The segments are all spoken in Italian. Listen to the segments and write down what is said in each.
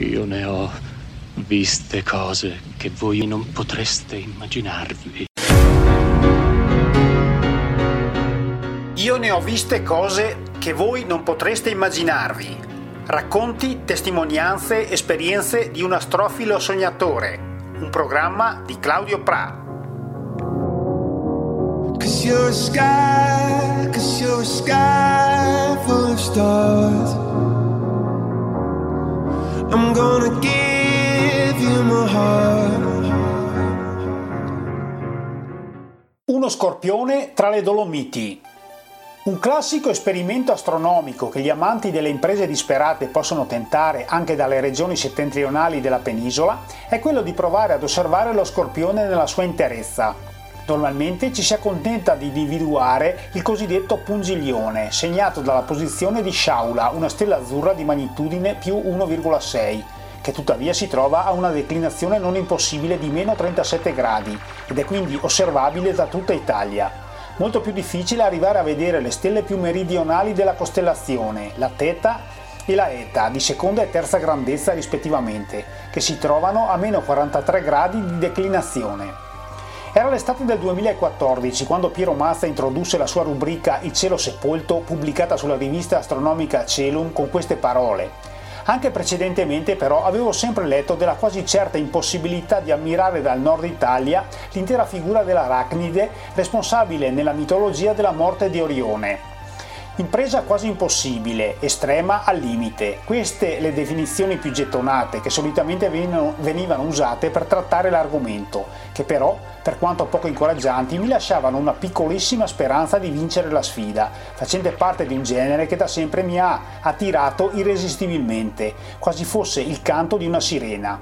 Io ne ho viste cose che voi non potreste immaginarvi. Io ne ho viste cose che voi non potreste immaginarvi. Racconti, testimonianze, esperienze di un astrofilo sognatore. Un programma di Claudio Pra. 'Cause you're a sky full of stars. I'm gonna give you my heart. Uno scorpione tra le Dolomiti. Un classico esperimento astronomico che gli amanti delle imprese disperate possono tentare anche dalle regioni settentrionali della penisola è quello di provare ad osservare lo scorpione nella sua interezza. Normalmente ci si accontenta di individuare il cosiddetto pungiglione, segnato dalla posizione di Shaula, una stella azzurra di magnitudine più 1,6, che tuttavia si trova a una declinazione non impossibile di meno 37 gradi ed è quindi osservabile da tutta Italia. Molto più difficile arrivare a vedere le stelle più meridionali della costellazione, la Theta e la Eta, di seconda e terza grandezza rispettivamente, che si trovano a meno 43 gradi di declinazione. Era l'estate del 2014 quando Piero Mazza introdusse la sua rubrica Il cielo sepolto, pubblicata sulla rivista astronomica Celum, con queste parole: anche precedentemente però avevo sempre letto della quasi certa impossibilità di ammirare dal nord Italia l'intera figura dell'arachnide responsabile nella mitologia della morte di Orione. Impresa quasi impossibile, estrema al limite. Queste le definizioni più gettonate che solitamente venivano usate per trattare l'argomento, che però, per quanto poco incoraggianti, mi lasciavano una piccolissima speranza di vincere la sfida, facente parte di un genere che da sempre mi ha attirato irresistibilmente, quasi fosse il canto di una sirena.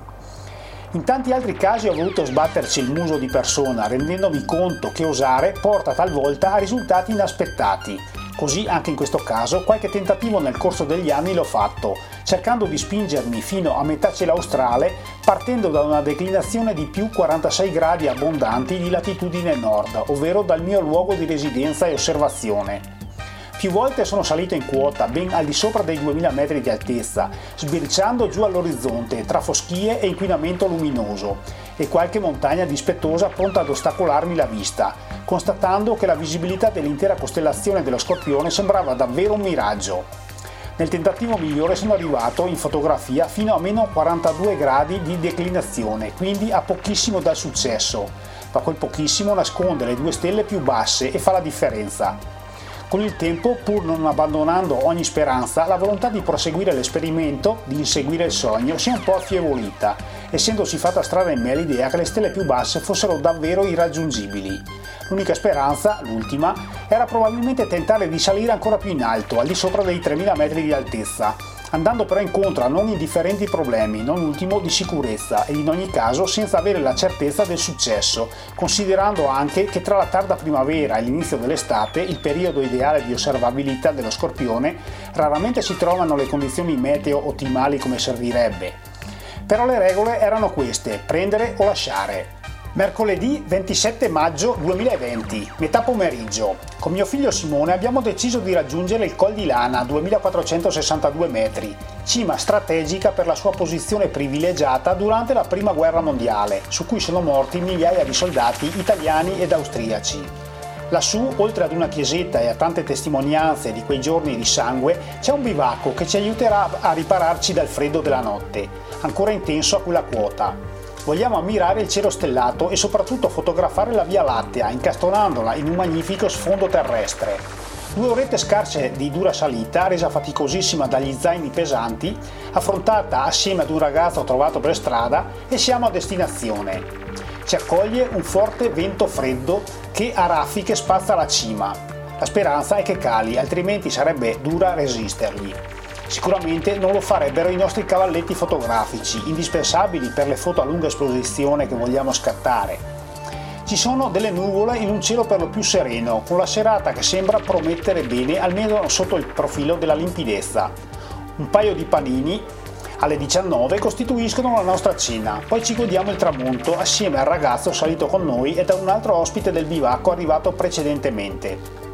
In tanti altri casi ho voluto sbatterci il muso di persona, rendendomi conto che osare porta talvolta a risultati inaspettati. Così anche in questo caso qualche tentativo nel corso degli anni l'ho fatto, cercando di spingermi fino a metà cielo australe partendo da una declinazione di più 46 gradi abbondanti di latitudine nord, ovvero dal mio luogo di residenza e osservazione. Più volte sono salito in quota, ben al di sopra dei 2000 metri di altezza, sbirciando giù all'orizzonte tra foschie e inquinamento luminoso, e qualche montagna dispettosa pronta ad ostacolarmi la vista, constatando che la visibilità dell'intera costellazione dello Scorpione sembrava davvero un miraggio. Nel tentativo migliore sono arrivato in fotografia fino a meno 42 gradi di declinazione, quindi a pochissimo dal successo, ma quel pochissimo nasconde le due stelle più basse e fa la differenza. Con il tempo, pur non abbandonando ogni speranza, la volontà di proseguire l'esperimento, di inseguire il sogno, si è un po' affievolita, essendosi fatta strada in me l'idea che le stelle più basse fossero davvero irraggiungibili. L'unica speranza, l'ultima, era probabilmente tentare di salire ancora più in alto, al di sopra dei 3000 metri di altezza, andando però incontro a non indifferenti problemi, non ultimo di sicurezza, e in ogni caso senza avere la certezza del successo, considerando anche che tra la tarda primavera e l'inizio dell'estate, il periodo ideale di osservabilità dello Scorpione, raramente si trovano le condizioni meteo ottimali come servirebbe. Però le regole erano queste: prendere o lasciare. Mercoledì 27 maggio 2020, metà pomeriggio. Con mio figlio Simone abbiamo deciso di raggiungere il Col di Lana, 2462 metri, cima strategica per la sua posizione privilegiata durante la Prima Guerra Mondiale, su cui sono morti migliaia di soldati italiani ed austriaci. Lassù, oltre ad una chiesetta e a tante testimonianze di quei giorni di sangue, c'è un bivacco che ci aiuterà a ripararci dal freddo della notte, ancora intenso a quella quota. Vogliamo ammirare il cielo stellato e soprattutto fotografare la Via Lattea, incastonandola in un magnifico sfondo terrestre. 2 orette scarse di dura salita, resa faticosissima dagli zaini pesanti, affrontata assieme ad un ragazzo trovato per strada, e siamo a destinazione. Ci accoglie un forte vento freddo che a raffiche spazza la cima. La speranza è che cali, altrimenti sarebbe dura resistergli. Sicuramente non lo farebbero i nostri cavalletti fotografici, indispensabili per le foto a lunga esposizione che vogliamo scattare. Ci sono delle nuvole in un cielo per lo più sereno, con la serata che sembra promettere bene almeno sotto il profilo della limpidezza. Un paio di panini alle 19 costituiscono la nostra cena, poi ci godiamo il tramonto assieme al ragazzo salito con noi e da un altro ospite del bivacco arrivato precedentemente.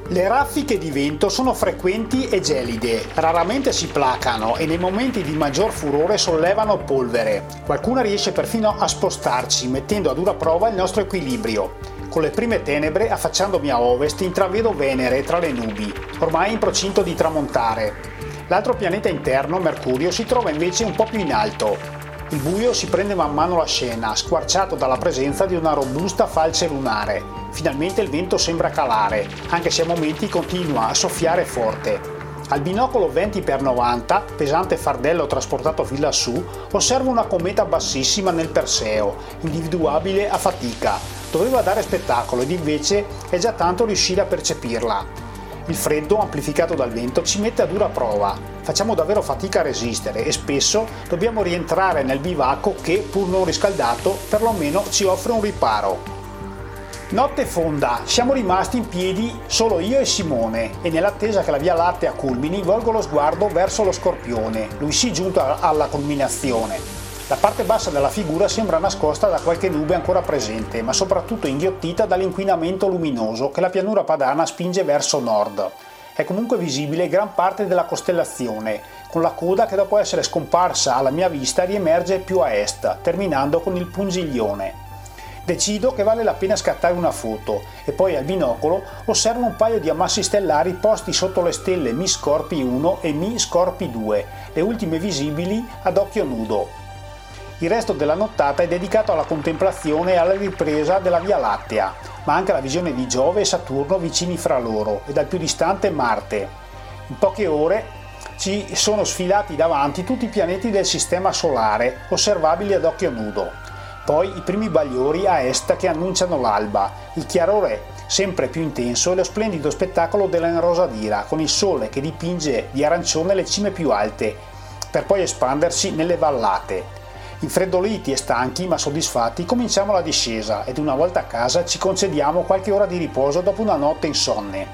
Le raffiche di vento sono frequenti e gelide, raramente si placano e nei momenti di maggior furore sollevano polvere. Qualcuna riesce perfino a spostarci, mettendo a dura prova il nostro equilibrio. Con le prime tenebre, affacciandomi a ovest, intravedo Venere tra le nubi, ormai in procinto di tramontare. L'altro pianeta interno, Mercurio, si trova invece un po' più in alto. Il buio si prende man mano la scena, squarciato dalla presenza di una robusta falce lunare. Finalmente il vento sembra calare, anche se a momenti continua a soffiare forte. Al binocolo 20x90, pesante fardello trasportato fin lassù, osservo una cometa bassissima nel Perseo, individuabile a fatica. Doveva dare spettacolo ed invece è già tanto riuscire a percepirla. Il freddo, amplificato dal vento, ci mette a dura prova. Facciamo davvero fatica a resistere e spesso dobbiamo rientrare nel bivacco che, pur non riscaldato, perlomeno ci offre un riparo. Notte fonda, siamo rimasti in piedi solo io e Simone e nell'attesa che la Via Lattea culmini volgo lo sguardo verso lo Scorpione, lui sì giunto alla culminazione. La parte bassa della figura sembra nascosta da qualche nube ancora presente, ma soprattutto inghiottita dall'inquinamento luminoso che la pianura padana spinge verso nord. È comunque visibile gran parte della costellazione, con la coda che dopo essere scomparsa alla mia vista riemerge più a est, terminando con il Pungiglione. Decido che vale la pena scattare una foto e poi al binocolo osservo un paio di ammassi stellari posti sotto le stelle Mi Scorpi 1 e Mi Scorpi 2, le ultime visibili ad occhio nudo. Il resto della nottata è dedicato alla contemplazione e alla ripresa della Via Lattea, ma anche alla visione di Giove e Saturno vicini fra loro e dal più distante Marte. In poche ore ci sono sfilati davanti tutti i pianeti del Sistema Solare, osservabili ad occhio nudo. Poi i primi bagliori a est che annunciano l'alba, il chiarore sempre più intenso e lo splendido spettacolo dell'Enrosadira, con il sole che dipinge di arancione le cime più alte, per poi espandersi nelle vallate. Infreddoliti e stanchi ma soddisfatti cominciamo la discesa ed una volta a casa ci concediamo qualche ora di riposo dopo una notte insonne.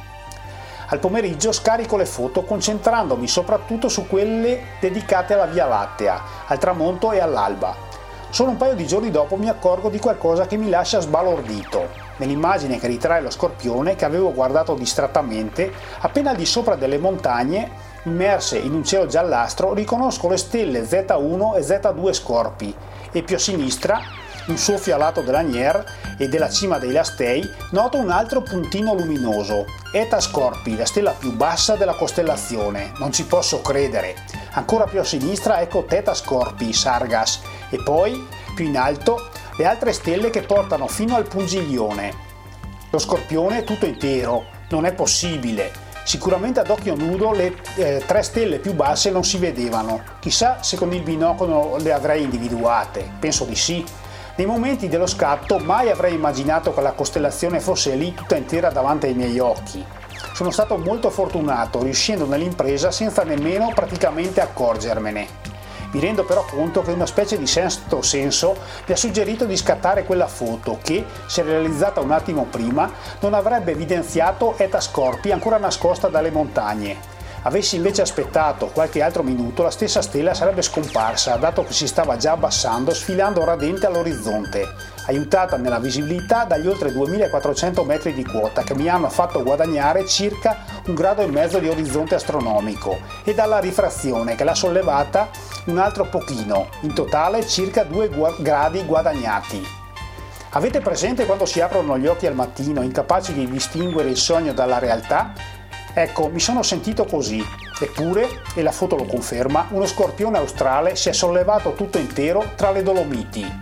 Al pomeriggio scarico le foto concentrandomi soprattutto su quelle dedicate alla Via Lattea, al tramonto e all'alba. Solo un paio di giorni dopo mi accorgo di qualcosa che mi lascia sbalordito. Nell'immagine che ritrae lo Scorpione, che avevo guardato distrattamente, appena al di sopra delle montagne, immerse in un cielo giallastro, riconosco le stelle Z1 e Z2 Scorpi e più a sinistra, un soffio alato dell'Anier e della cima dei Lastei, noto un altro puntino luminoso, Eta Scorpi, la stella più bassa della costellazione. Non ci posso credere. Ancora più a sinistra ecco Theta Scorpi, Sargas, e poi, più in alto, le altre stelle che portano fino al Pungiglione. Lo Scorpione è tutto intero. Non è possibile. Sicuramente ad occhio nudo le tre stelle più basse non si vedevano. Chissà se con il binocolo le avrei individuate. Penso di sì. Nei momenti dello scatto mai avrei immaginato che la costellazione fosse lì tutta intera davanti ai miei occhi. Sono stato molto fortunato, riuscendo nell'impresa senza nemmeno praticamente accorgermene. Mi rendo però conto che una specie di sesto senso mi ha suggerito di scattare quella foto che, se realizzata un attimo prima, non avrebbe evidenziato Eta Scorpi ancora nascosta dalle montagne. Avessi invece aspettato qualche altro minuto, la stessa stella sarebbe scomparsa, dato che si stava già abbassando, sfilando radente all'orizzonte, aiutata nella visibilità dagli oltre 2400 metri di quota che mi hanno fatto guadagnare circa 1,5 gradi di orizzonte astronomico e dalla rifrazione che l'ha sollevata un altro pochino, in totale circa 2 gradi guadagnati. Avete presente quando si aprono gli occhi al mattino, incapaci di distinguere il sogno dalla realtà? Ecco, mi sono sentito così. Eppure, e la foto lo conferma, uno scorpione australe si è sollevato tutto intero tra le Dolomiti.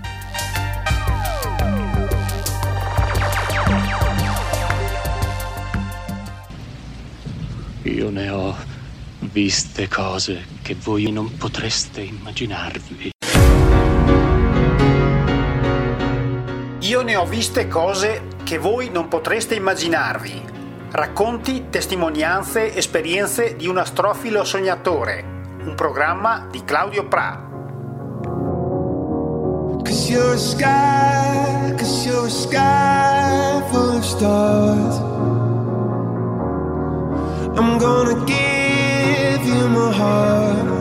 Io ne ho viste cose che voi non potreste immaginarvi. Io ne ho viste cose che voi non potreste immaginarvi. Racconti, testimonianze, esperienze di un astrofilo sognatore. Un programma di Claudio Pra. 'Cause you're a sky full of stars. I'm gonna give you my heart.